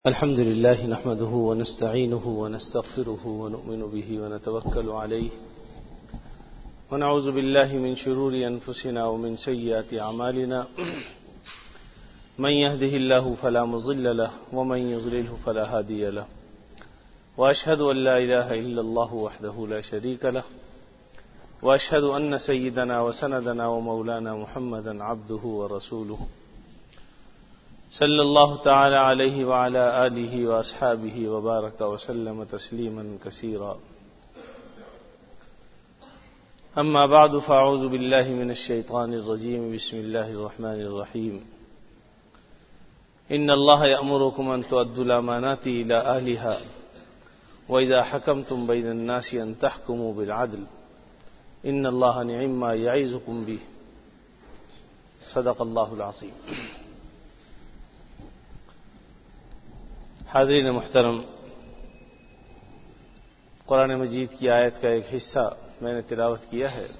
الحمد لله نحمده ونستعينه ونستغفره ونؤمن به ونتوكل عليه ونعوذ بالله من شرور أنفسنا ومن سيئات أعمالنا من يهده الله فلا مضل له ومن يضلله فلا هادي له وأشهد أن لا إله إلا الله وحده لا شريك له وأشهد أن سيدنا وسندنا ومولانا محمدا عبده ورسوله صلی اللہ تعالی علیہ وعلی آلہ واصحابہ وبارک وسلم تسلیما کثیرا اما بعد فاعوذ باللہ من الشیطان الرجیم بسم اللہ الرحمن الرحیم ان اللہ یأمرکم ان تؤدوا الامانات الی اہلہا واذا حکمتم بین الناس ان تحکموا بالعدل ان اللہ نعم ما یعظکم بہ صدق اللہ العظیم۔ حاضرین محترم، قرآن مجید کی آیت کا ایک حصہ میں نے تلاوت کیا ہے۔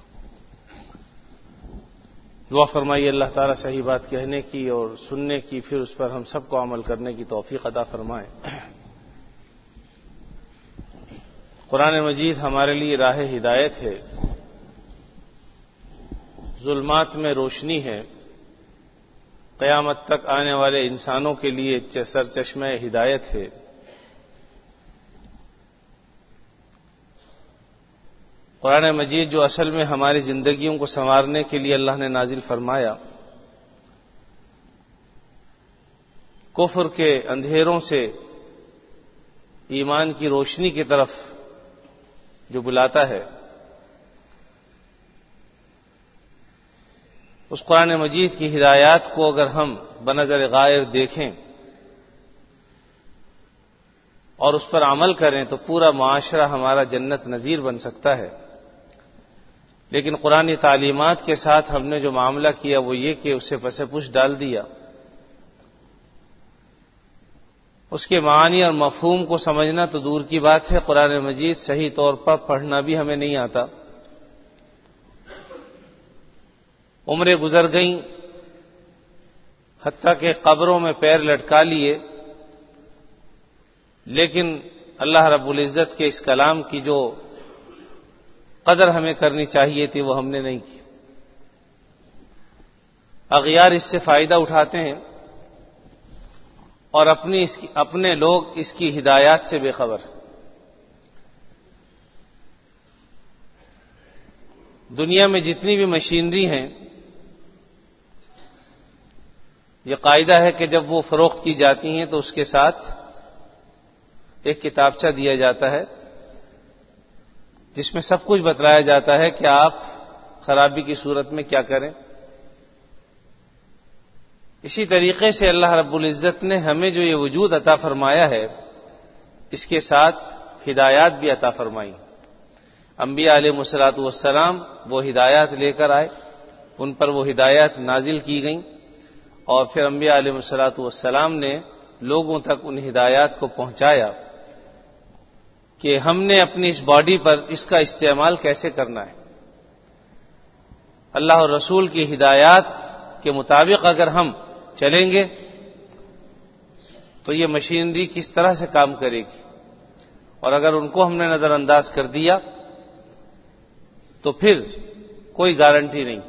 دعا فرمائیے اللہ تعالیٰ صحیح بات کہنے کی اور سننے کی، پھر اس پر ہم سب کو عمل کرنے کی توفیق عطا فرمائے۔ قرآن مجید ہمارے لیے راہ ہدایت ہے، ظلمات میں روشنی ہے، قیامت تک آنے والے انسانوں کے لیے سرچشمہ ہدایت ہے۔ قرآن مجید جو اصل میں ہماری زندگیوں کو سنوارنے کے لیے اللہ نے نازل فرمایا، کفر کے اندھیروں سے ایمان کی روشنی کی طرف جو بلاتا ہے، اس قرآن مجید کی ہدایات کو اگر ہم بنظر غائب دیکھیں اور اس پر عمل کریں تو پورا معاشرہ ہمارا جنت نظیر بن سکتا ہے۔ لیکن قرآنی تعلیمات کے ساتھ ہم نے جو معاملہ کیا وہ یہ کہ اسے پس پش ڈال دیا، اس کے معانی اور مفہوم کو سمجھنا تو دور کی بات ہے، قرآن مجید صحیح طور پر پڑھنا بھی ہمیں نہیں آتا۔ عمریں گزر گئیں، حتیٰ کہ قبروں میں پیر لٹکا لیے، لیکن اللہ رب العزت کے اس کلام کی جو قدر ہمیں کرنی چاہیے تھی وہ ہم نے نہیں کی۔ اغیار اس سے فائدہ اٹھاتے ہیں اور اپنے لوگ اس کی ہدایات سے بے خبر۔ دنیا میں جتنی بھی مشینری ہیں، یہ قاعدہ ہے کہ جب وہ فروخت کی جاتی ہیں تو اس کے ساتھ ایک کتابچہ دیا جاتا ہے جس میں سب کچھ بتلایا جاتا ہے کہ آپ خرابی کی صورت میں کیا کریں۔ اسی طریقے سے اللہ رب العزت نے ہمیں جو یہ وجود عطا فرمایا ہے، اس کے ساتھ ہدایات بھی عطا فرمائی۔ انبیاء علیہ الصلوۃ والسلام وہ ہدایات لے کر آئے، ان پر وہ ہدایات نازل کی گئیں، اور پھر انبیاء علیہ الصلوۃ والسلام نے لوگوں تک ان ہدایات کو پہنچایا کہ ہم نے اپنی اس باڈی پر اس کا استعمال کیسے کرنا ہے۔ اللہ اور رسول کی ہدایات کے مطابق اگر ہم چلیں گے تو یہ مشینری کس طرح سے کام کرے گی، اور اگر ان کو ہم نے نظر انداز کر دیا تو پھر کوئی گارنٹی نہیں۔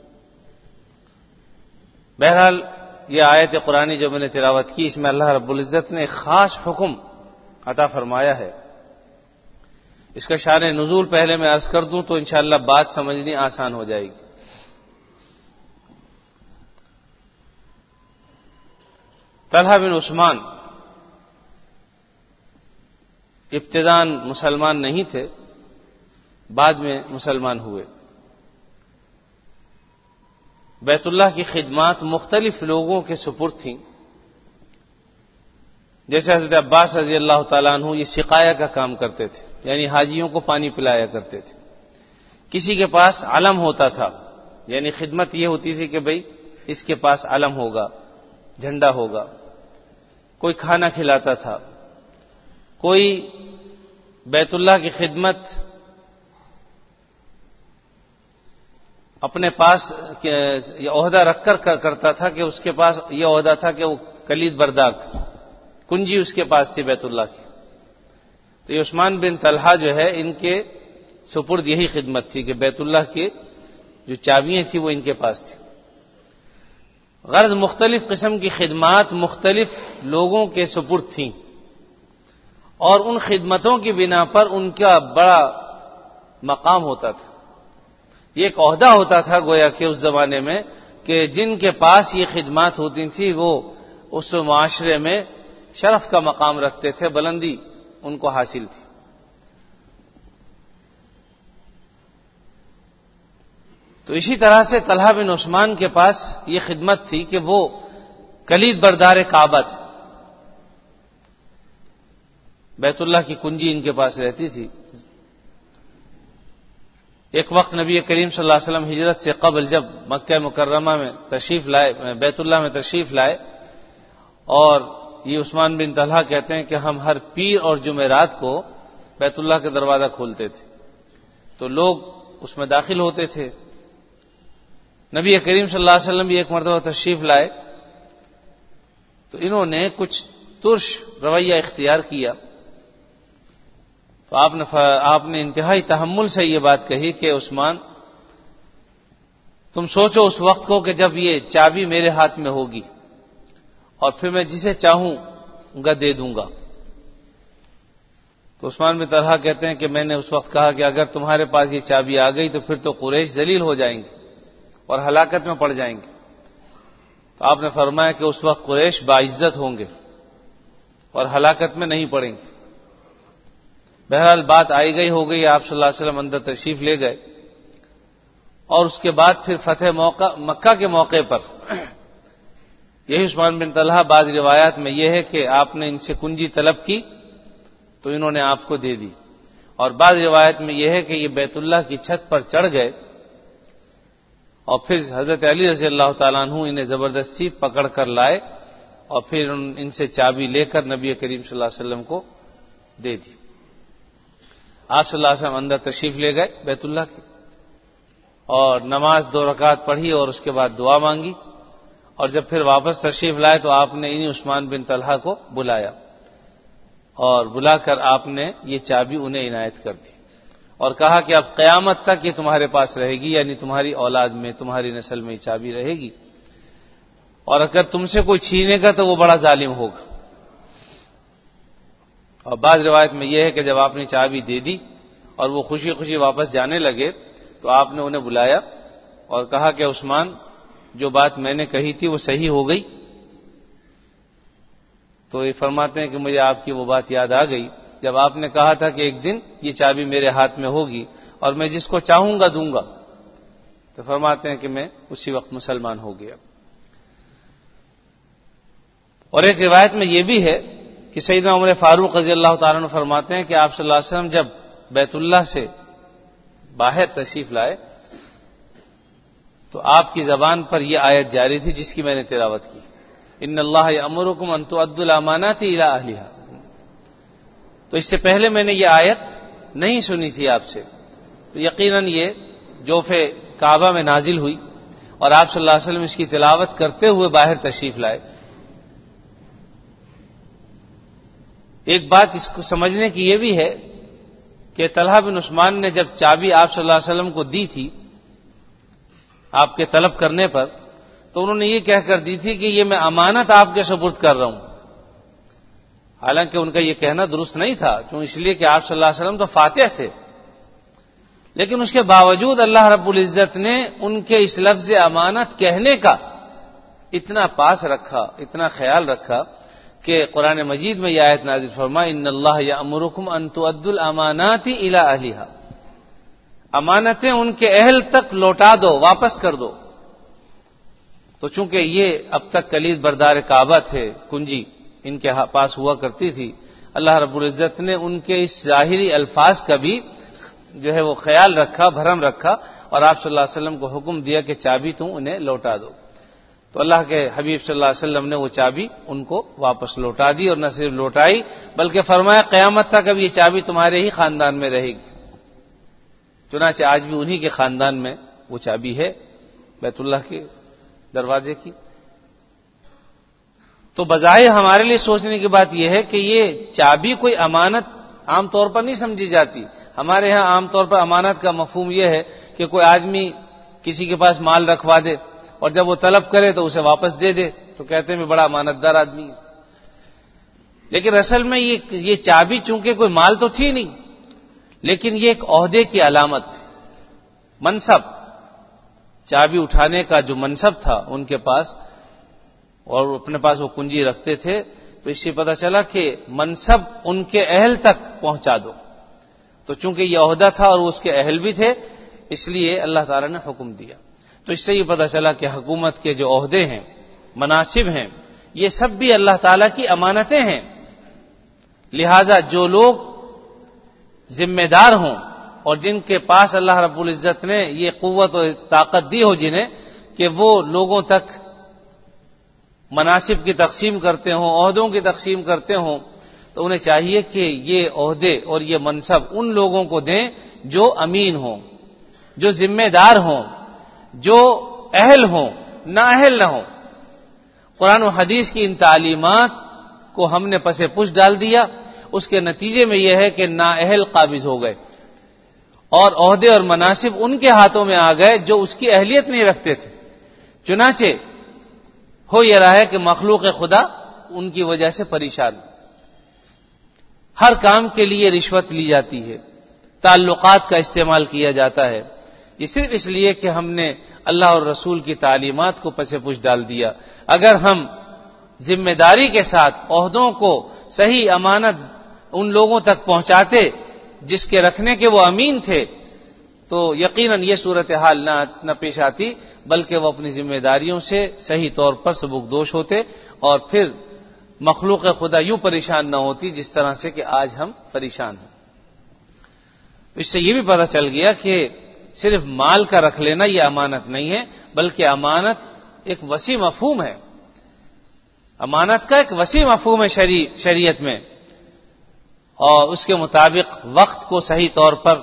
بہرحال یہ آیت قرآنی جو میں نے تلاوت کی، اس میں اللہ رب العزت نے ایک خاص حکم عطا فرمایا ہے۔ اس کا شان نزول پہلے میں عرض کر دوں تو انشاءاللہ بات سمجھنی آسان ہو جائے گی۔ طلحہ بن عثمان ابتداءً مسلمان نہیں تھے، بعد میں مسلمان ہوئے۔ بیت اللہ کی خدمات مختلف لوگوں کے سپرد تھیں، جیسے حضرت عباس رضی اللہ تعالیٰ عنہ یہ سقایا کا کام کرتے تھے، یعنی حاجیوں کو پانی پلایا کرتے تھے۔ کسی کے پاس علم ہوتا تھا، یعنی خدمت یہ ہوتی تھی کہ بھئی اس کے پاس علم ہوگا، جھنڈا ہوگا۔ کوئی کھانا کھلاتا تھا، کوئی بیت اللہ کی خدمت اپنے پاس یہ عہدہ رکھ کر کرتا تھا کہ اس کے پاس یہ عہدہ تھا کہ وہ کلید بردار تھا، کنجی اس کے پاس تھی بیت اللہ کی. تو یہ عثمان بن طلحہ جو ہے ان کے سپرد یہی خدمت تھی کہ بیت اللہ کی جو چابیاں تھیں وہ ان کے پاس تھی. غرض مختلف قسم کی خدمات مختلف لوگوں کے سپرد تھیں، اور ان خدمتوں کی بنا پر ان کا بڑا مقام ہوتا تھا. یہ ایک عہدہ ہوتا تھا گویا کہ اس زمانے میں کہ جن کے پاس یہ خدمات ہوتی تھیں وہ اس معاشرے میں شرف کا مقام رکھتے تھے، بلندی ان کو حاصل تھی. تو اسی طرح سے طلحہ بن عثمان کے پاس یہ خدمت تھی کہ وہ کلید بردار کعبہ تھے. بیت اللہ کی کنجی ان کے پاس رہتی تھی. ایک وقت نبی کریم صلی اللہ علیہ وسلم ہجرت سے قبل جب مکہ مکرمہ میں تشریف لائے، بیت اللہ میں تشریف لائے، اور یہ عثمان بن طلحہ کہتے ہیں کہ ہم ہر پیر اور جمعرات کو بیت اللہ کا دروازہ کھولتے تھے تو لوگ اس میں داخل ہوتے تھے. نبی کریم صلی اللہ علیہ وسلم بھی ایک مرتبہ تشریف لائے تو انہوں نے کچھ ترش رویہ اختیار کیا. تو آپ نے انتہائی تحمل سے یہ بات کہی کہ عثمان، تم سوچو اس وقت کو کہ جب یہ چابی میرے ہاتھ میں ہوگی اور پھر میں جسے چاہوں گا دے دوں گا. تو عثمان بن طلحہ کہتے ہیں کہ میں نے اس وقت کہا کہ اگر تمہارے پاس یہ چابی آ گئی تو پھر تو قریش ذلیل ہو جائیں گے اور ہلاکت میں پڑ جائیں گے. تو آپ نے فرمایا کہ اس وقت قریش باعزت ہوں گے اور ہلاکت میں نہیں پڑیں گے. بہرحال بات آئی گئی ہو گئی، آپ صلی اللہ علیہ وسلم اندر تشریف لے گئے، اور اس کے بعد پھر فتح مکہ کے موقع پر یہی عثمان بن طلحہ، بعض روایات میں یہ ہے کہ آپ نے ان سے کنجی طلب کی تو انہوں نے آپ کو دے دی، اور بعض روایت میں یہ ہے کہ یہ بیت اللہ کی چھت پر چڑھ گئے اور پھر حضرت علی رضی اللہ تعالیٰ عنہ انہیں زبردستی پکڑ کر لائے اور پھر ان سے چابی لے کر نبی کریم صلی اللہ علیہ وسلم کو دے دی. آپ صلی اللہ علیہ وسلم اندر تشریف لے گئے بیت اللہ کی، اور نماز 2 رکعت پڑھی اور اس کے بعد دعا مانگی، اور جب پھر واپس تشریف لائے تو آپ نے انہی عثمان بن طلحہ کو بلایا، اور بلا کر آپ نے یہ چابی انہیں عنایت کر دی اور کہا کہ اب قیامت تک یہ تمہارے پاس رہے گی، یعنی تمہاری اولاد میں، تمہاری نسل میں یہ چابی رہے گی، اور اگر تم سے کوئی چھینے گا تو وہ بڑا ظالم ہوگا. اور بعض روایت میں یہ ہے کہ جب آپ نے چابی دے دی اور وہ خوشی خوشی واپس جانے لگے تو آپ نے انہیں بلایا اور کہا کہ عثمان، جو بات میں نے کہی تھی وہ صحیح ہو گئی؟ تو یہ فرماتے ہیں کہ مجھے آپ کی وہ بات یاد آ گئی جب آپ نے کہا تھا کہ ایک دن یہ چابی میرے ہاتھ میں ہوگی اور میں جس کو چاہوں گا دوں گا. تو فرماتے ہیں کہ میں اسی وقت مسلمان ہو گیا. اور ایک روایت میں یہ بھی ہے کہ سیدنا عمر فاروق رضی اللہ تعالیٰ عنہ فرماتے ہیں کہ آپ صلی اللہ علیہ وسلم جب بیت اللہ سے باہر تشریف لائے تو آپ کی زبان پر یہ آیت جاری تھی جس کی میں نے تلاوت کی، ان اللہ یأمرکم ان تؤدوا الامانات الی اہلھا. تو اس سے پہلے میں نے یہ آیت نہیں سنی تھی آپ سے، تو یقیناً یہ جوف کعبہ میں نازل ہوئی اور آپ صلی اللہ علیہ وسلم اس کی تلاوت کرتے ہوئے باہر تشریف لائے. ایک بات اس کو سمجھنے کی یہ بھی ہے کہ طلحہ بن عثمان نے جب چابی آپ صلی اللہ علیہ وسلم کو دی تھی آپ کے طلب کرنے پر، تو انہوں نے یہ کہہ کر دی تھی کہ یہ میں امانت آپ کے سپرد کر رہا ہوں. حالانکہ ان کا یہ کہنا درست نہیں تھا، کیوں؟ اس لیے کہ آپ صلی اللہ علیہ وسلم تو فاتح تھے، لیکن اس کے باوجود اللہ رب العزت نے ان کے اس لفظ امانت کہنے کا اتنا پاس رکھا، اتنا خیال رکھا کہ قرآن مجید میں یہ آیت نازل فرمائی، ان اللہ یأمرکم ان تؤدوا الامانات الی اہلھا. امانتیں ان کے اہل تک لوٹا دو، واپس کر دو. تو چونکہ یہ اب تک کلید بردار کعبہ تھے، کنجی ان کے پاس ہوا کرتی تھی، اللہ رب العزت نے ان کے اس ظاہری الفاظ کا بھی جو ہے وہ خیال رکھا، بھرم رکھا، اور آپ صلی اللہ علیہ وسلم کو حکم دیا کہ چابی تم انہیں لوٹا دو. تو اللہ کے حبیب صلی اللہ علیہ وسلم نے وہ چابی ان کو واپس لوٹا دی، اور نہ صرف لوٹائی بلکہ فرمایا قیامت تک اب یہ چابی تمہارے ہی خاندان میں رہے گی. چنانچہ آج بھی انہی کے خاندان میں وہ چابی ہے بیت اللہ کے دروازے کی. تو بظاہر ہمارے لیے سوچنے کی بات یہ ہے کہ یہ چابی کوئی امانت عام طور پر نہیں سمجھی جاتی. ہمارے ہاں عام طور پر امانت کا مفہوم یہ ہے کہ کوئی آدمی کسی کے پاس مال رکھوا دے اور جب وہ طلب کرے تو اسے واپس دے دے تو کہتے ہیں میں بڑا امانت دار آدمی ہے. لیکن اصل میں یہ چابی چونکہ کوئی مال تو تھی نہیں، لیکن یہ ایک عہدے کی علامت تھی، منصب. چابی اٹھانے کا جو منصب تھا ان کے پاس اور اپنے پاس وہ کنجی رکھتے تھے، تو اس سے پتہ چلا کہ منصب ان کے اہل تک پہنچا دو. تو چونکہ یہ عہدہ تھا اور اس کے اہل بھی تھے، اس لیے اللہ تعالی نے حکم دیا. تو اس سے یہ پتہ چلا کہ حکومت کے جو عہدے ہیں، مناصب ہیں، یہ سب بھی اللہ تعالی کی امانتیں ہیں. لہذا جو لوگ ذمہ دار ہوں اور جن کے پاس اللہ رب العزت نے یہ قوت اور طاقت دی ہو جنہیں کہ وہ لوگوں تک مناصب کی تقسیم کرتے ہوں، عہدوں کی تقسیم کرتے ہوں، تو انہیں چاہیے کہ یہ عہدے اور یہ منصب ان لوگوں کو دیں جو امین ہوں، جو ذمہ دار ہوں، جو اہل ہوں، نااہل نہ ہوں. قرآن و حدیث کی ان تعلیمات کو ہم نے پس پش ڈال دیا، اس کے نتیجے میں یہ ہے کہ نااہل قابض ہو گئے اور عہدے اور مناصب ان کے ہاتھوں میں آ گئے جو اس کی اہلیت نہیں رکھتے تھے. چنانچہ ہو یہ رہا ہے کہ مخلوق خدا ان کی وجہ سے پریشان. ہر کام کے لیے رشوت لی جاتی ہے، تعلقات کا استعمال کیا جاتا ہے. یہ صرف اس لیے کہ ہم نے اللہ اور رسول کی تعلیمات کو پس پش ڈال دیا. اگر ہم ذمہ داری کے ساتھ عہدوں کو صحیح امانت ان لوگوں تک پہنچاتے جس کے رکھنے کے وہ امین تھے، تو یقیناً یہ صورتحال نہ پیش آتی، بلکہ وہ اپنی ذمہ داریوں سے صحیح طور پر سبکدوش ہوتے اور پھر مخلوق خدا یوں پریشان نہ ہوتی جس طرح سے کہ آج ہم پریشان ہیں. اس سے یہ بھی پتہ چل گیا کہ صرف مال کا رکھ لینا یہ امانت نہیں ہے، بلکہ امانت ایک وسیع مفہوم ہے. امانت کا ایک وسیع مفہوم ہے شریعت میں، اور اس کے مطابق وقت کو صحیح طور پر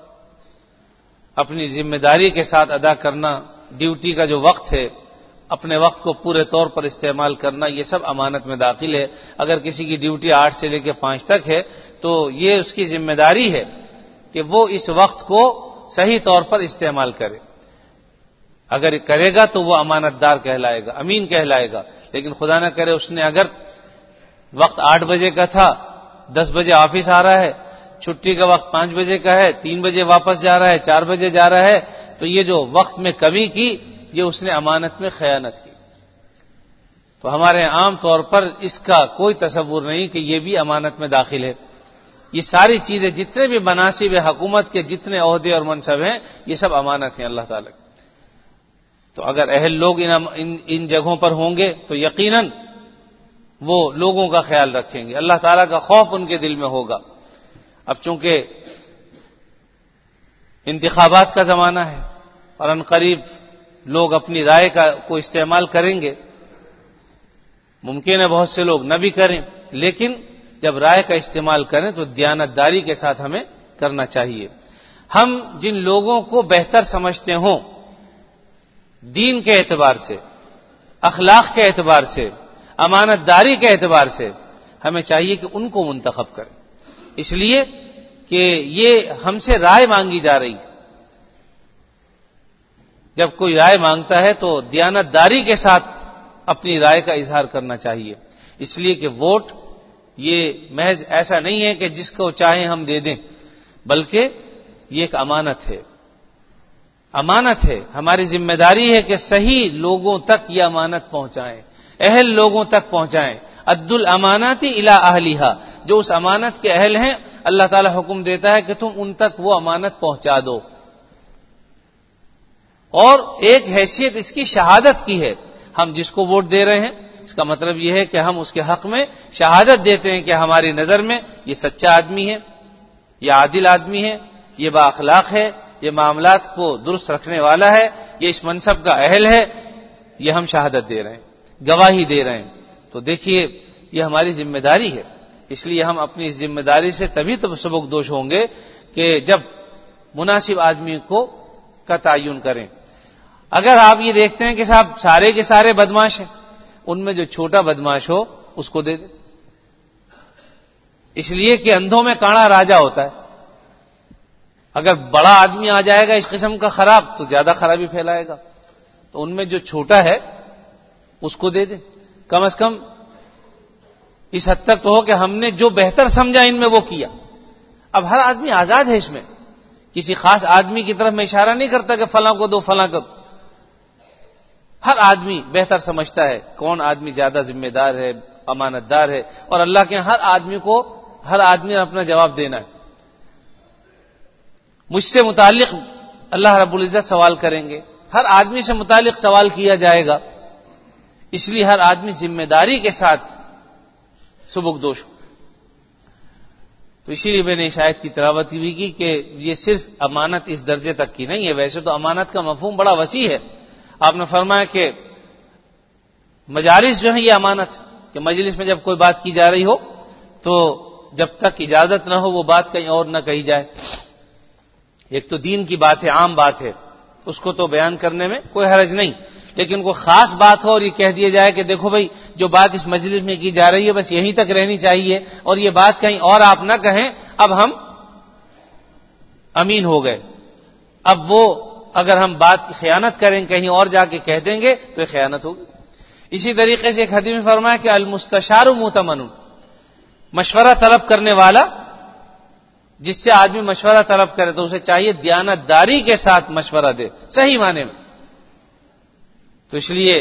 اپنی ذمہ داری کے ساتھ ادا کرنا، ڈیوٹی کا جو وقت ہے اپنے وقت کو پورے طور پر استعمال کرنا، یہ سب امانت میں داخل ہے. اگر کسی کی ڈیوٹی 8 سے لے کے 5 تک ہے تو یہ اس کی ذمہ داری ہے کہ وہ اس وقت کو صحیح طور پر استعمال کرے. اگر کرے گا تو وہ امانت دار کہلائے گا، امین کہلائے گا. لیکن خدا نہ کرے اس نے اگر وقت 8 بجے کا تھا، 10 بجے آفس آ رہا ہے، چھٹی کا وقت 5 بجے کا ہے، 3 بجے واپس جا رہا ہے، 4 بجے جا رہا ہے، تو یہ جو وقت میں کمی کی یہ اس نے امانت میں خیانت کی. تو ہمارے عام طور پر اس کا کوئی تصور نہیں کہ یہ بھی امانت میں داخل ہے. یہ ساری چیزیں جتنے بھی مناصب حکومت کے جتنے عہدے اور منصب ہیں یہ سب امانت ہیں اللہ تعالی. تو اگر اہل لوگ ان جگہوں پر ہوں گے تو یقیناً وہ لوگوں کا خیال رکھیں گے، اللہ تعالیٰ کا خوف ان کے دل میں ہوگا. اب چونکہ انتخابات کا زمانہ ہے اور عنقریب لوگ اپنی رائے کو استعمال کریں گے، ممکن ہے بہت سے لوگ نہ بھی کریں، لیکن جب رائے کا استعمال کریں تو دیانتداری کے ساتھ ہمیں کرنا چاہیے. ہم جن لوگوں کو بہتر سمجھتے ہوں دین کے اعتبار سے، اخلاق کے اعتبار سے، امانت داری کے اعتبار سے، ہمیں چاہیے کہ ان کو منتخب کریں. اس لیے کہ یہ ہم سے رائے مانگی جا رہی ہے. جب کوئی رائے مانگتا ہے تو دیانتداری کے ساتھ اپنی رائے کا اظہار کرنا چاہیے. اس لیے کہ ووٹ یہ محض ایسا نہیں ہے کہ جس کو چاہیں ہم دے دیں، بلکہ یہ ایک امانت ہے. امانت ہے، ہماری ذمہ داری ہے کہ صحیح لوگوں تک یہ امانت پہنچائیں، اہل لوگوں تک پہنچائیں. اد الامانات الی اہلھا، جو اس امانت کے اہل ہیں اللہ تعالی حکم دیتا ہے کہ تم ان تک وہ امانت پہنچا دو. اور ایک حیثیت اس کی شہادت کی ہے. ہم جس کو ووٹ دے رہے ہیں اس کا مطلب یہ ہے کہ ہم اس کے حق میں شہادت دیتے ہیں کہ ہماری نظر میں یہ سچا آدمی ہے، یہ عادل آدمی ہے، یہ با اخلاق ہے، یہ معاملات کو درست رکھنے والا ہے، یہ اس منصب کا اہل ہے. یہ ہم شہادت دے رہے ہیں، گواہی دے رہے ہیں. تو دیکھیے یہ ہماری ذمہ داری ہے. اس لیے ہم اپنی اس ذمہ داری سے تبھی تو سبکدوش ہوں گے کہ جب مناسب آدمی کا تعین کریں. اگر آپ یہ دیکھتے ہیں کہ صاحب سارے کے سارے بدماش ہیں، ان میں جو چھوٹا بدماش ہو اس کو دے دیں، اس لیے کہ اندھوں میں کاڑا راجا ہوتا ہے. اگر بڑا آدمی آ جائے گا اس قسم کا خراب تو زیادہ خرابی پھیلائے گا، تو ان میں جو چھوٹا ہے اس کو دے دیں. کم از کم اس حد تک تو ہو کہ ہم نے جو بہتر سمجھا ان میں وہ کیا. اب ہر آدمی آزاد ہے اس میں، کسی خاص آدمی کی طرف میں اشارہ نہیں کرتا کہ فلاں کو دو فلاں کو. ہر آدمی بہتر سمجھتا ہے کون آدمی زیادہ ذمہ دار ہے، امانت دار ہے، اور اللہ کے ہر آدمی نے اپنا جواب دینا ہے. مجھ سے متعلق اللہ رب العزت سوال کریں گے، ہر آدمی سے متعلق سوال کیا جائے گا، اس لیے ہر آدمی ذمہ داری کے ساتھ سبکدوش ہو. تو اسی لیے میں نے اس آیت کی تلاوت بھی کی کہ یہ صرف امانت اس درجے تک کی نہیں ہے. ویسے تو امانت کا مفہوم بڑا وسیع ہے. آپ نے فرمایا کہ مجالس جو ہیں یہ امانت، کہ مجلس میں جب کوئی بات کی جا رہی ہو تو جب تک اجازت نہ ہو وہ بات کہیں اور نہ کہی جائے. ایک تو دین کی بات ہے، عام بات ہے، اس کو تو بیان کرنے میں کوئی حرج نہیں، لیکن کوئی خاص بات ہو اور یہ کہہ دیا جائے کہ دیکھو بھائی جو بات اس مجلس میں کی جا رہی ہے بس یہیں تک رہنی چاہیے اور یہ بات کہیں اور آپ نہ کہیں، اب ہم امین ہو گئے. اب وہ اگر ہم بات کی خیانت کریں کہیں اور جا کے کہہ دیں گے تو یہ خیانت ہوگی. اسی طریقے سے ایک حدیث میں فرمایا کہ المستشار مؤتمن، مشورہ طلب کرنے والا، جس سے آدمی مشورہ طلب کرے تو اسے چاہیے دیانت داری کے ساتھ مشورہ دے، صحیح معنی میں. تو اس لیے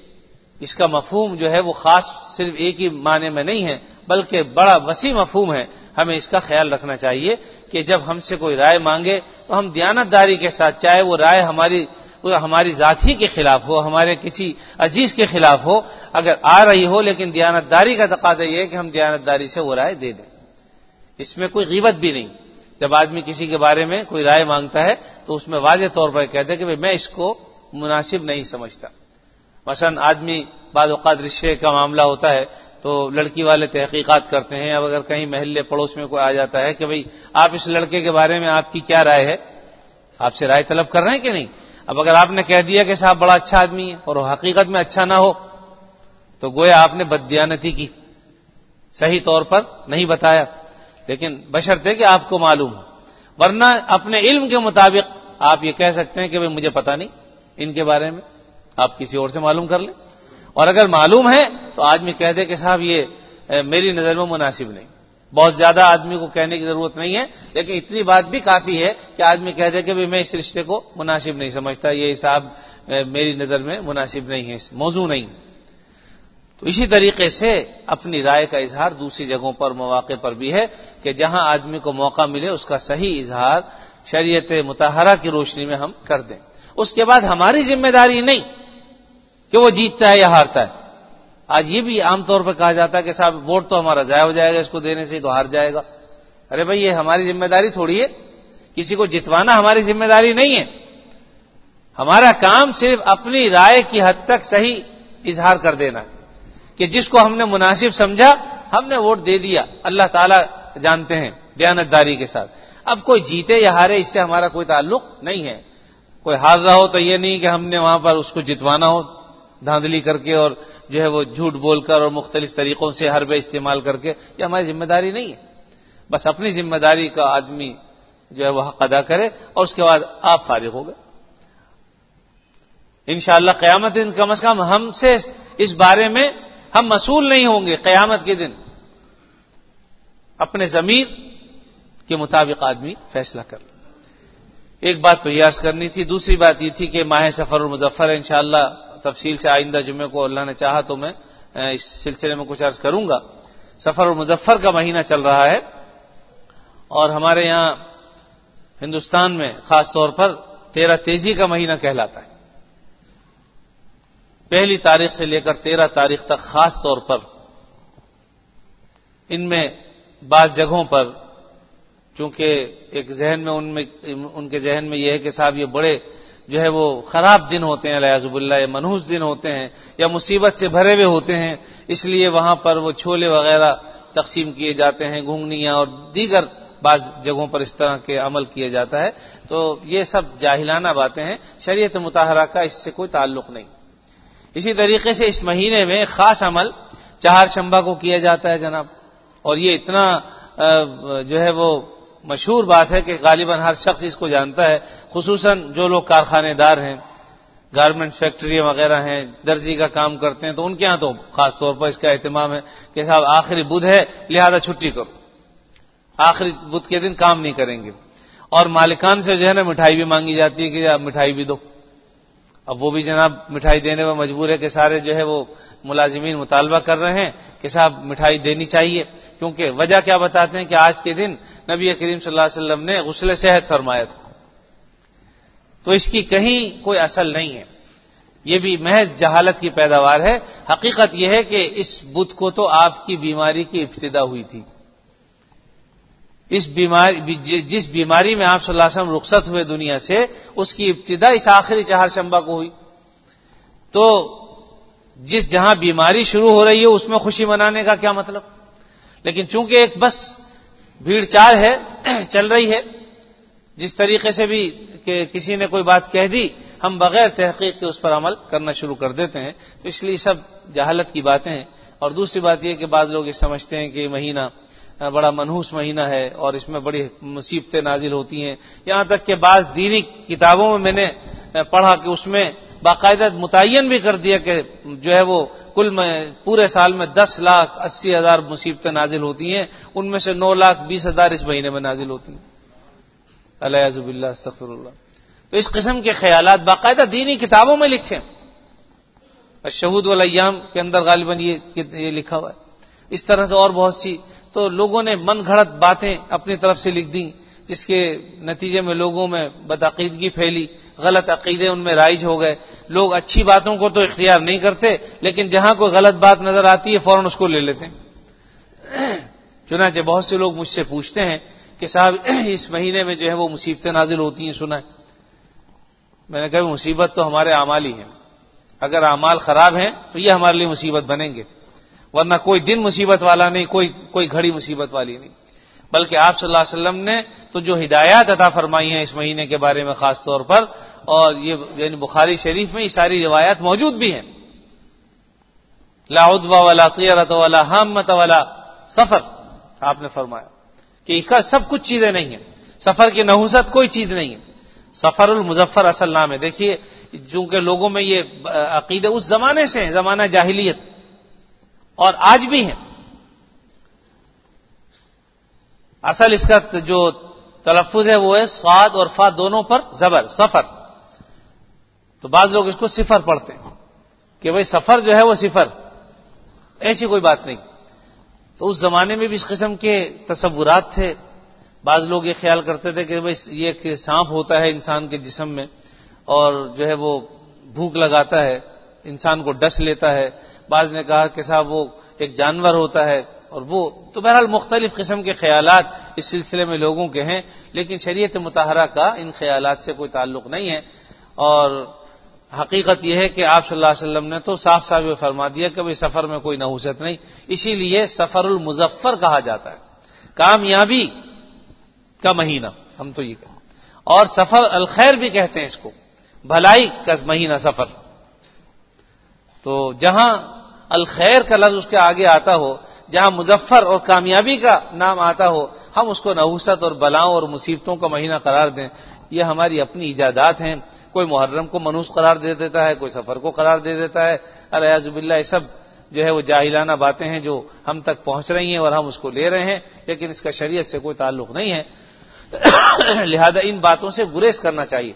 اس کا مفہوم جو ہے وہ خاص صرف ایک ہی معنی میں نہیں ہے بلکہ بڑا وسیع مفہوم ہے. ہمیں اس کا خیال رکھنا چاہیے کہ جب ہم سے کوئی رائے مانگے تو ہم دیانت داری کے ساتھ، چاہے وہ رائے ہماری ذات ہی کے خلاف ہو، ہمارے کسی عزیز کے خلاف ہو، اگر آ رہی ہو، لیکن دیانت داری کا تقاضا یہ ہے کہ ہم دیانت داری سے وہ رائے دے دیں. اس میں کوئی غیبت بھی نہیں. جب آدمی کسی کے بارے میں کوئی رائے مانگتا ہے تو اس میں واضح طور پر کہتے ہیں کہ میں اس کو مناسب نہیں سمجھتا. مثلا آدمی بعض اوقات رشتے کا معاملہ ہوتا ہے تو لڑکی والے تحقیقات کرتے ہیں. اب اگر کہیں محلے پڑوس میں کوئی آ جاتا ہے کہ بھئی آپ اس لڑکے کے بارے میں آپ کی کیا رائے ہے، آپ سے رائے طلب کر رہے ہیں کہ نہیں. اب اگر آپ نے کہہ دیا کہ صاحب بڑا اچھا آدمی ہے اور وہ حقیقت میں اچھا نہ ہو تو گویا آپ نے بددیانتی کی، صحیح طور پر نہیں بتایا. لیکن بشرطے کہ آپ کو معلوم ہو، ورنہ اپنے علم کے مطابق آپ یہ کہہ سکتے ہیں کہ بھئی مجھے پتہ نہیں ان کے بارے میں، آپ کسی اور سے معلوم کر لیں. اور اگر معلوم ہے تو آدمی کہہ دے کہ صاحب یہ میری نظر میں مناسب نہیں. بہت زیادہ آدمی کو کہنے کی ضرورت نہیں ہے، لیکن اتنی بات بھی کافی ہے کہ آدمی کہہ دے کہ بھئی میں اس رشتے کو مناسب نہیں سمجھتا، یہ صاحب میری نظر میں مناسب نہیں ہے، موضوع نہیں. تو اسی طریقے سے اپنی رائے کا اظہار دوسری جگہوں پر، مواقع پر بھی ہے کہ جہاں آدمی کو موقع ملے اس کا صحیح اظہار شریعت مطہرہ کی روشنی میں ہم کر دیں. اس کے بعد ہماری ذمہ داری نہیں کہ وہ جیتتا ہے یا ہارتا ہے. آج یہ بھی عام طور پر کہا جاتا ہے کہ صاحب ووٹ تو ہمارا ضائع ہو جائے گا، اس کو دینے سے ہی تو ہار جائے گا. ارے بھائی یہ ہماری ذمہ داری تھوڑی ہے، کسی کو جتوانا ہماری ذمہ داری نہیں ہے. ہمارا کام صرف اپنی رائے کی حد تک صحیح اظہار کر دینا ہے کہ جس کو ہم نے مناسب سمجھا ہم نے ووٹ دے دیا. اللہ تعالیٰ جانتے ہیں دیانت داری کے ساتھ. اب کوئی جیتے یا ہارے اس سے ہمارا کوئی تعلق نہیں ہے. کوئی ہار رہا ہو تو یہ نہیں کہ ہم نے وہاں پر اس کو جتوانا ہو دھاندلی کر کے اور جو ہے وہ جھوٹ بول کر اور مختلف طریقوں سے حربے استعمال کر کے. یہ ہماری ذمہ داری نہیں ہے. بس اپنی ذمہ داری کا آدمی جو ہے وہ حق ادا کرے اور اس کے بعد آپ فارغ ہو گئے. انشاءاللہ قیامت دن کم از کم ہم سے اس بارے میں ہم مسئول نہیں ہوں گے. قیامت کے دن اپنے ضمیر کے مطابق آدمی فیصلہ کر. ایک بات تو یہ عرض کرنی تھی. دوسری بات یہ تھی کہ ماہ سفر المظفر ہے، انشاءاللہ تفصیل سے آئندہ جمعے کو اللہ نے چاہا تو میں اس سلسلے میں کچھ عرض کروں گا. سفر المظفر کا مہینہ چل رہا ہے اور ہمارے یہاں ہندوستان میں خاص طور پر 13 تیزی کا مہینہ کہلاتا ہے. پہلی تاریخ سے لے کر 13 تاریخ تک خاص طور پر ان میں بعض جگہوں پر چونکہ ایک ذہن میں ان کے ذہن میں یہ ہے کہ صاحب یہ بڑے جو ہے وہ خراب دن ہوتے ہیں، والعیاذ باللہ یہ منحوس دن ہوتے ہیں یا مصیبت سے بھرے ہوئے ہوتے ہیں، اس لیے وہاں پر وہ چھولے وغیرہ تقسیم کیے جاتے ہیں، گھنگنیاں اور دیگر بعض جگہوں پر اس طرح کے عمل کیا جاتا ہے. تو یہ سب جاہلانہ باتیں ہیں، شریعت مطہرہ کا اس سے کوئی تعلق نہیں. اسی طریقے سے اس مہینے میں خاص عمل چہارشنبہ کو کیا جاتا ہے جناب، اور یہ اتنا جو ہے وہ مشہور بات ہے کہ غالباً ہر شخص اس کو جانتا ہے، خصوصاً جو لوگ کارخانے دار ہیں، گارمنٹ فیکٹری وغیرہ ہیں، درزی کا کام کرتے ہیں، تو ان کے ہاں تو خاص طور پر اس کا اہتمام ہے کہ صاحب آخری بدھ ہے لہذا چھٹی کرو، آخری بدھ کے دن کام نہیں کریں گے، اور مالکان سے جو ہے نا مٹھائی بھی مانگی جاتی ہے کہ آپ مٹھائی بھی دو۔ اب وہ بھی جناب مٹھائی دینے میں مجبور ہے کہ سارے جو ہے وہ ملازمین مطالبہ کر رہے ہیں کہ صاحب مٹھائی دینی چاہیے، کیونکہ وجہ کیا بتاتے ہیں کہ آج کے دن نبی کریم صلی اللہ علیہ وسلم نے غسل صحت فرمایا تھا، تو اس کی کہیں کوئی اصل نہیں ہے، یہ بھی محض جہالت کی پیداوار ہے۔ حقیقت یہ ہے کہ اس بدھ کو تو آپ کی بیماری کی ابتدا ہوئی تھی، جس بیماری میں آپ صلی اللہ علیہ وسلم رخصت ہوئے دنیا سے، اس کی ابتدا اس آخری چہارشنبہ کو ہوئی، تو جہاں بیماری شروع ہو رہی ہے اس میں خوشی منانے کا کیا مطلب؟ لیکن چونکہ ایک بس بھیڑ چال ہے، چل رہی ہے، جس طریقے سے بھی کہ کسی نے کوئی بات کہہ دی ہم بغیر تحقیق کے اس پر عمل کرنا شروع کر دیتے ہیں، تو اس لیے سب جہالت کی باتیں ہیں۔ اور دوسری بات یہ کہ بعض لوگ یہ سمجھتے ہیں کہ یہ مہینہ بڑا منحوس مہینہ ہے اور اس میں بڑی مصیبتیں نازل ہوتی ہیں، یہاں تک کہ بعض دینی کتابوں میں نے پڑھا کہ اس میں باقاعدہ متعین بھی کر دیا کہ جو ہے وہ پورے سال میں 10,80,000 مصیبتیں نازل ہوتی ہیں، ان میں سے 9,20,000 اس مہینے میں نازل ہوتی ہیں، الیاذ باللہ استغفر اللہ۔ تو اس قسم کے خیالات باقاعدہ دینی کتابوں میں لکھے، الشہود والایام کے اندر غالباً یہ لکھا ہوا ہے، اس طرح سے اور بہت سی، تو لوگوں نے من گھڑت باتیں اپنی طرف سے لکھ دیں، جس کے نتیجے میں لوگوں میں بدعقیدگی پھیلی، غلط عقیدے ان میں رائج ہو گئے، لوگ اچھی باتوں کو تو اختیار نہیں کرتے، لیکن جہاں کوئی غلط بات نظر آتی ہے فوراً اس کو لے لیتے ہیں۔ چنانچہ بہت سے لوگ مجھ سے پوچھتے ہیں کہ صاحب اس مہینے میں جو ہے وہ مصیبتیں نازل ہوتی ہیں، سنا ہے؟ میں نے کہا مصیبت تو ہمارے اعمال ہی ہیں، اگر اعمال خراب ہیں تو یہ ہمارے لیے مصیبت بنیں گے، ورنہ کوئی دن مصیبت والا نہیں، کوئی گھڑی مصیبت والی نہیں، بلکہ آپ صلی اللہ علیہ وسلم نے تو جو ہدایات عطا فرمائی ہیں اس مہینے کے بارے میں خاص طور پر، اور یہ یعنی بخاری شریف میں یہ ساری روایات موجود بھی ہیں، لا عدوہ ولا طیرۃ ولا حامۃ ولا سفر، آپ نے فرمایا کہ سب کچھ چیزیں نہیں ہیں، سفر کی نحوست کوئی چیز نہیں ہے، سفر المظفر اصل نام ہے۔ دیکھیے چونکہ لوگوں میں یہ عقیدے اس زمانے سے ہیں، زمانہ جاہلیت، اور آج بھی ہیں، اصل اس کا جو تلفظ ہے وہ ہے صاد اور فا دونوں پر زبر، سفر، تو بعض لوگ اس کو صفر پڑھتے ہیں کہ بھئی سفر جو ہے وہ صفر، ایسی کوئی بات نہیں۔ تو اس زمانے میں بھی اس قسم کے تصورات تھے، بعض لوگ یہ خیال کرتے تھے کہ بھئی یہ ایک سانپ ہوتا ہے انسان کے جسم میں اور جو ہے وہ بھوک لگاتا ہے، انسان کو ڈس لیتا ہے، بعض نے کہا کہ صاحب وہ ایک جانور ہوتا ہے، اور وہ تو بہرحال مختلف قسم کے خیالات اس سلسلے میں لوگوں کے ہیں، لیکن شریعت مطہرہ کا ان خیالات سے کوئی تعلق نہیں ہے، اور حقیقت یہ ہے کہ آپ صلی اللہ علیہ وسلم نے تو صاف صاف یہ فرما دیا کہ بھئی سفر میں کوئی نحوست نہیں، اسی لیے سفر المظفر کہا جاتا ہے، کامیابی کا مہینہ ہم تو یہ کہیں، اور سفر الخیر بھی کہتے ہیں اس کو، بھلائی کا مہینہ سفر، تو جہاں الخیر کا لفظ اس کے آگے آتا ہو، جہاں مظفر اور کامیابی کا نام آتا ہو، ہم اس کو نحوست اور بلاؤں اور مصیبتوں کا مہینہ قرار دیں، یہ ہماری اپنی ایجادات ہیں۔ کوئی محرم کو منحوس قرار دے دیتا ہے، کوئی سفر کو قرار دے دیتا ہے، الیاذ باللہ، یہ سب جو ہے وہ جاہلانہ باتیں ہیں جو ہم تک پہنچ رہی ہیں اور ہم اس کو لے رہے ہیں، لیکن اس کا شریعت سے کوئی تعلق نہیں ہے، لہذا ان باتوں سے گریز کرنا چاہیے۔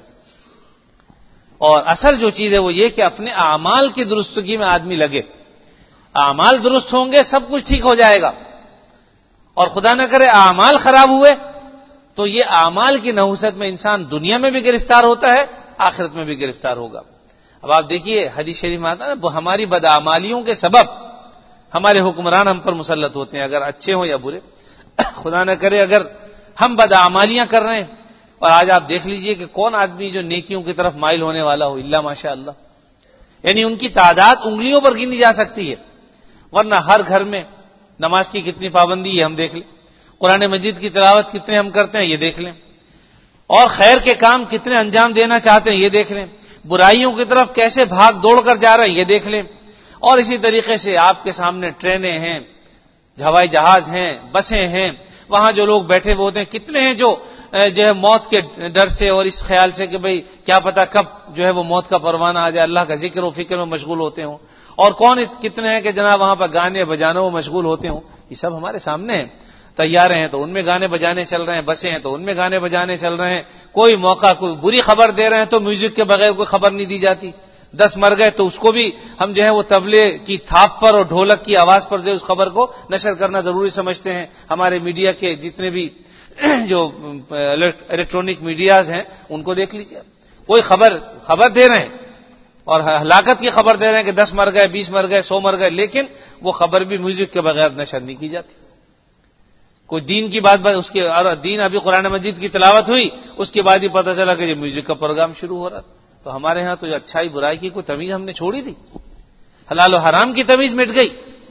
اور اصل جو چیز ہے وہ یہ کہ اپنے اعمال کی درستگی میں آدمی لگے، اعمال درست ہوں گے سب کچھ ٹھیک ہو جائے گا، اور خدا نہ کرے اعمال خراب ہوئے تو یہ اعمال کی نحوست میں انسان دنیا میں بھی گرفتار ہوتا ہے، آخرت میں بھی گرفتار ہوگا۔ اب آپ دیکھیے حدیث شریف میں آتا ہے نا، ہماری بدعمالیوں کے سبب ہمارے حکمران ہم پر مسلط ہوتے ہیں، اگر اچھے ہوں یا برے، خدا نہ کرے اگر ہم بدعمالیاں کر رہے ہیں، اور آج آپ دیکھ لیجئے کہ کون آدمی جو نیکیوں کی طرف مائل ہونے والا ہو، الا ماشاء اللہ، یعنی ان کی تعداد انگلیوں پر گنی جا سکتی ہے، ورنہ ہر گھر میں نماز کی کتنی پابندی ہے ہم دیکھ لیں، قرآن مجید کی تلاوت کتنے ہم کرتے ہیں یہ دیکھ لیں، اور خیر کے کام کتنے انجام دینا چاہتے ہیں یہ دیکھ لیں، برائیوں کی طرف کیسے بھاگ دوڑ کر جا رہے ہیں یہ دیکھ لیں. اور اسی طریقے سے آپ کے سامنے ٹرینیں ہیں، ہوائی جہاز ہیں، بسیں ہیں، وہاں جو لوگ بیٹھے ہوئے ہوتے ہیں، کتنے ہیں جو ہے موت کے ڈر سے اور اس خیال سے کہ بھئی کیا پتا کب جو ہے وہ موت کا پروانہ آ جائے، اللہ کا ذکر و فکر میں مشغول ہوتے ہوں. اور کتنے ہیں کہ جناب وہاں پر گانے بجانوں میں مشغول ہوتے ہوں. یہ سب ہمارے سامنے ہیں. طیارے ہیں تو ان میں گانے بجانے چل رہے ہیں، بسیں ہیں تو ان میں گانے بجانے چل رہے ہیں. کوئی موقع کوئی بری خبر دے رہے ہیں تو میوزک کے بغیر کوئی خبر نہیں دی جاتی. 10 مر گئے تو اس کو بھی ہم جو ہے وہ طبلے کی تھاپ پر اور ڈھولک کی آواز پر جو اس خبر کو نشر کرنا ضروری سمجھتے ہیں. ہمارے میڈیا کے جتنے بھی جو الیکٹرانک میڈیاز ہیں ان کو دیکھ لیجیے، کوئی خبر دے رہے ہیں اور ہلاکت کی خبر دے رہے ہیں کہ 10 مر گئے، 20 مر گئے، 100 مر گئے، لیکن وہ خبر بھی میوزک کے بغیر نشر نہیں کی جاتی. کوئی دین کی بات اس کے اور دین ابھی قرآن مجید کی تلاوت ہوئی، اس کے بعد ہی پتہ چلا کہ یہ میوزک کا پروگرام شروع ہو رہا تھا. تو ہمارے ہاں تو اچھائی برائی کی کوئی تمیز ہم نے چھوڑی دی، حلال و حرام کی تمیز مٹ گئی.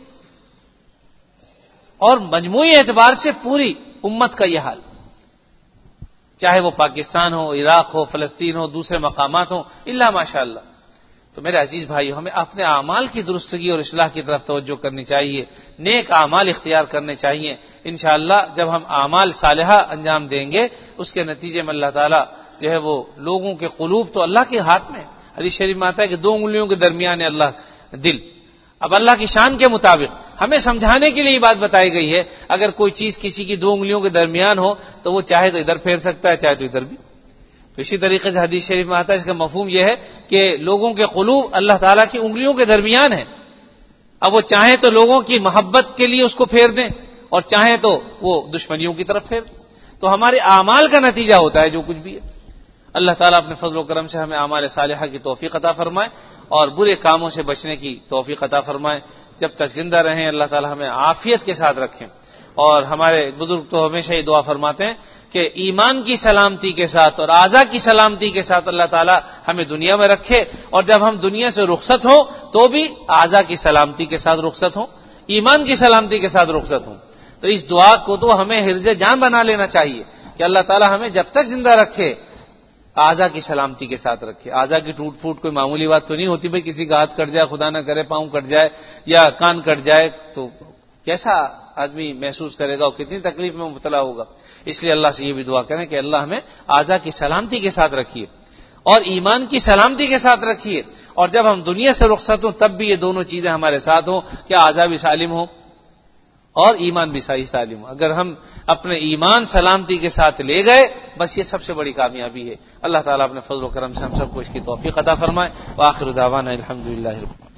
اور مجموعی اعتبار سے پوری امت کا یہ حال، چاہے وہ پاکستان ہو، عراق ہو، فلسطین ہو، دوسرے مقامات ہوں، الا ماشاءاللہ. تو میرے عزیز بھائیو، ہمیں اپنے اعمال کی درستگی اور اصلاح کی طرف توجہ کرنی چاہیے، نیک اعمال اختیار کرنے چاہیے. انشاءاللہ جب ہم اعمال صالحہ انجام دیں گے، اس کے نتیجے میں اللہ تعالیٰ جو ہے وہ لوگوں کے قلوب تو اللہ کے ہاتھ میں. حدیث شریف میں آتا ہے کہ 2 انگلیوں کے درمیان ہے اللہ دل. اب اللہ کی شان کے مطابق ہمیں سمجھانے کے لیے یہ بات بتائی گئی ہے، اگر کوئی چیز کسی کی 2 انگلیوں کے درمیان ہو تو وہ چاہے تو ادھر پھیر سکتا ہے، چاہے تو ادھر بھی. تو اسی طریقے سے حدیث شریف میں آتا ہے، اس کا مفہوم یہ ہے کہ لوگوں کے قلوب اللہ تعالیٰ کی انگلیوں کے درمیان ہیں. اب وہ چاہیں تو لوگوں کی محبت کے لیے اس کو پھیر دیں اور چاہیں تو وہ دشمنیوں کی طرف پھیر دیں. تو ہمارے اعمال کا نتیجہ ہوتا ہے جو کچھ بھی ہے. اللہ تعالیٰ اپنے فضل و کرم سے ہمیں اعمال صالحہ کی توفیق عطا فرمائے اور برے کاموں سے بچنے کی توفیق عطا فرمائے. جب تک زندہ رہیں اللہ تعالیٰ ہمیں عافیت کے ساتھ رکھیں. اور ہمارے بزرگ تو ہمیشہ یہ دعا فرماتے ہیں کہ ایمان کی سلامتی کے ساتھ اور اعضاء کی سلامتی کے ساتھ اللہ تعالیٰ ہمیں دنیا میں رکھے، اور جب ہم دنیا سے رخصت ہوں تو بھی اعضاء کی سلامتی کے ساتھ رخصت ہوں، ایمان کی سلامتی کے ساتھ رخصت ہوں. تو اس دعا کو تو ہمیں حرز جان بنا لینا چاہیے کہ اللہ تعالیٰ ہمیں جب تک زندہ رکھے اعضاء کی سلامتی کے ساتھ رکھے. اعضاء کی ٹوٹ پھوٹ کوئی معمولی بات تو نہیں ہوتی بھائی، کسی کا ہاتھ کٹ جائے، خدا نہ کرے پاؤں کٹ جائے یا کان کٹ جائے تو کیسا آدمی محسوس کرے گا اور کتنی تکلیف میں مبتلا ہوگا. اس لیے اللہ سے یہ بھی دعا کریں کہ اللہ ہمیں اعضاء کی سلامتی کے ساتھ رکھیے اور ایمان کی سلامتی کے ساتھ رکھیے، اور جب ہم دنیا سے رخصت ہوں تب بھی یہ دونوں چیزیں ہمارے ساتھ ہوں کہ اعضاء بھی سالم ہوں اور ایمان بھی صحیح سالم ہو. اگر ہم اپنے ایمان سلامتی کے ساتھ لے گئے بس یہ سب سے بڑی کامیابی ہے. اللہ تعالیٰ اپنے فضل و کرم سے ہم سب کو اس کی توفیق عطا فرمائے. وآخر دعوانا الحمدللہ.